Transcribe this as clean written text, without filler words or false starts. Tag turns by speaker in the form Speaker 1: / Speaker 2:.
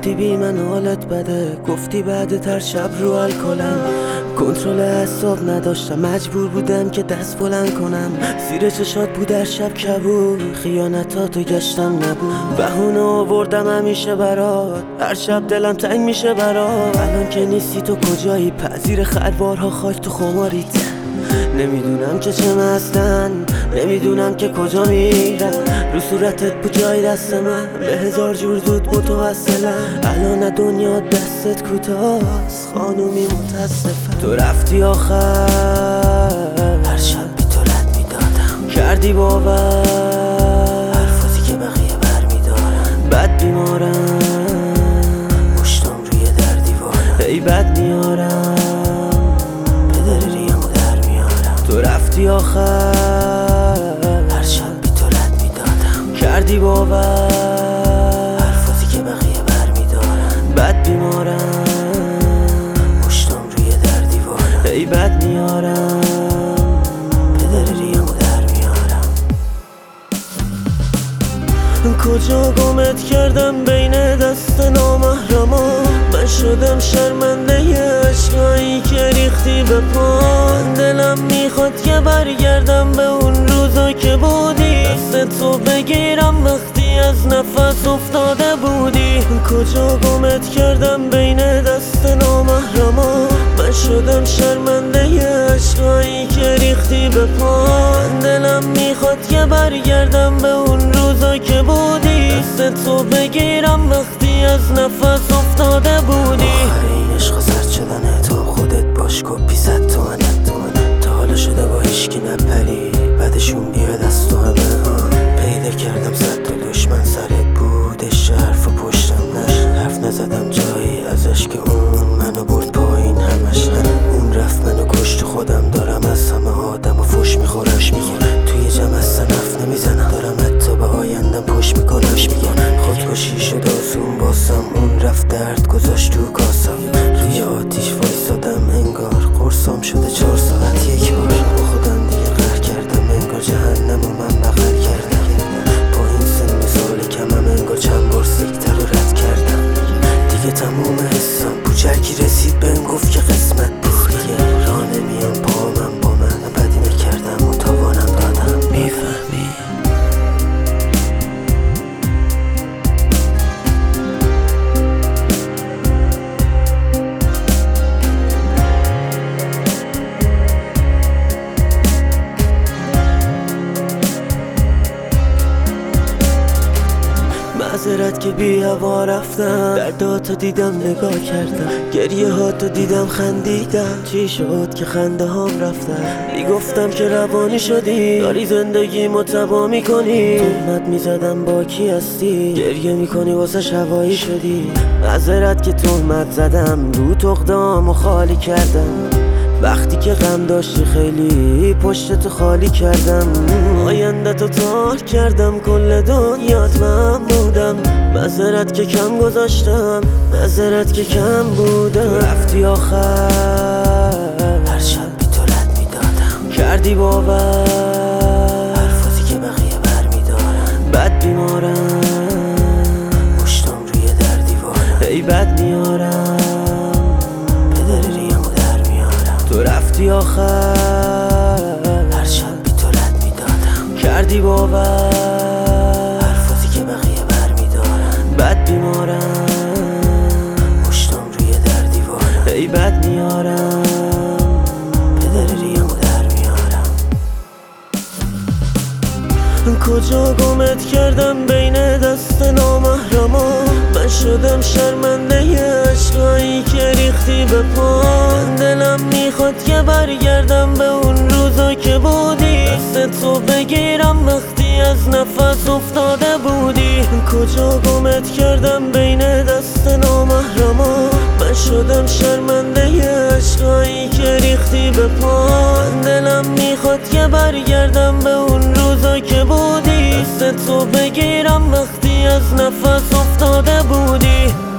Speaker 1: گفتی بی من حالت بده، گفتی بعد تر شب رو الکلم. کنترل اعصاب نداشتم، مجبور بودم که دست بلند کنم. زیر چشات بود هر شب کبود، خیانتاتو گشتم نبود. بهونه آوردم همیشه برات، هر شب دلم تنگ میشه برات. الان که نیستی تو کجایی؟ پذیر خروارها خاک تو خماریت. نمیدونم که چه مستن، نمیدونم که کجا میرم. رو صورتت بود جای دست من، به هزار جور زود متوسلم. الان دنیا دستت کوتاست، خانومی متاسفم. تو رفتی آخر، هر شب بی تو رد میدادم. کردی باور حرفاتی که بقیه بر میدارن. بد بیمارم، مشتم روی در دیوارم. ای بد میارم، تو رفتی آخر، هر شب بی تو رد میدادم. کردی باور حرفاتی که بقیه بر میدارن. بد بیمارم، مشتم روی در دیوارم. ای بد میارم، پدر ریمو در میارم. کجا گمت کردم بین دست نامحرما؟ من شدم شرمنده عشقایی که ریختی به پام. دلم میخواد که برگردم به اون روزا که بودی، دست تو بگیرم وقتی از نفس افتاده بودی. کجا گمت کردم بین دست نامحرما؟ من شدم شرمنده عشقایی که ریختی به پام. دلم میخواد که برگردم به اون روزا که بودی، دست تو بگیرم وقتی از نفس افتاده بودی.
Speaker 2: آخر این عشق زرد شدنه، تو خودت باش کپی زد تو منه. تا حالا شده با هیچکی نپری، بعدشون بیاد از تو همه. پیدا کردم صد تا دشمن سرت بودش، حرف و پشتم نه. حرف نزدم جایی ازش که اون منو برد پایین همش. اون رفت منو کشت، خودم دارم از همه آدم و فش میخورش میگم. توی جمع اصلا حرف نمیزنم، دارم حتی به آیندم پشت میکنمش میگم. خودکشی شد آسون باسم، اون رفت درد گذاشت تو کاسم. روی آتیش وایسادم انگار قرصام شده 4 ساعت یک بار. با خودم دیگه قهر کردم، انگار جهنم و من بغل کردم. با این سن مثال کمم، انگار چند بار سیکتر رو رد کردم. دیگه تموم حسم بوچرکی رسید بهم گفت که قسمت بود دیگه. راه نمیام پا من با من، بدی نکردم و تاوانم دادم. میفهمی؟
Speaker 1: معذرت که بی هوا رفتم، درداتو دیدم نگاه کردم، گریه هاتو دیدم خندیدم. چی شد که خنده هام رفتم؟ میگفتم که روانی شدی، داری زندگی متبا میکنی. تهمت میزدم با کی هستی، گریه میکنی واسه هوایی شدی. معذرت که تهمت زدم، رو تقدامو خالی کردم. وقتی که غم داشتی خیلی پشتتو خالی کردم. آینده تو تار کردم، کل دنیات من بودم. معذرت که کم گذاشتم، معذرت که کم بودم. رفتی آخر،
Speaker 2: هر شب بی تو رد میدادم.
Speaker 1: کردی باور
Speaker 2: حرفاتی که بقیه بر میدارن.
Speaker 1: بد بیمارم،
Speaker 2: مشتم روی در دیوارم.
Speaker 1: ای بد میارم،
Speaker 2: پدر ریمو در میارم.
Speaker 1: تو رفتی آخر،
Speaker 2: هر شب بی تو رد میدادم.
Speaker 1: کردی باور
Speaker 2: حرفاتی که بقیه بر میدارن.
Speaker 1: بد بیمارم،
Speaker 2: مشتم روی در دیوارم.
Speaker 1: ای بد میارم،
Speaker 2: پدر ریمو در میارم.
Speaker 1: کجا گمت کردم بین دست نامحرما؟ من شدم شرمنده عشقایی که ریختی به پام. دلم میخواد که برگردم به اون روزا که بودی، دست تو بگیرم وقتی از نفس افتاده بودی. کجا گمت کردم بین دست نامحرما؟ من شدم شرمنده عشقایی که ریختی به پام. دلم میخواد که برگردم به اون روزا که بودی، دست تو بگیرم وقتی از نفس افتاده بودی.